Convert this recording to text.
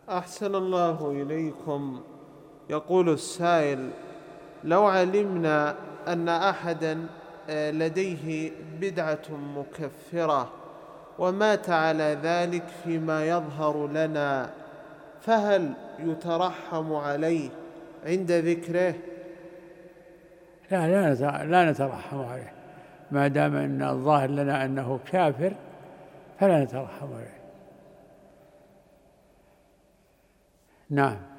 أحسن الله إليكم. يقول السائل: لو علمنا أن أحدا لديه بدعة مكفرة ومات على ذلك فيما يظهر لنا، فهل يترحم عليه عند ذكره؟ لا نترحم عليه، ما دام أن الظاهر لنا أنه كافر فلا نترحم عليه. نعم.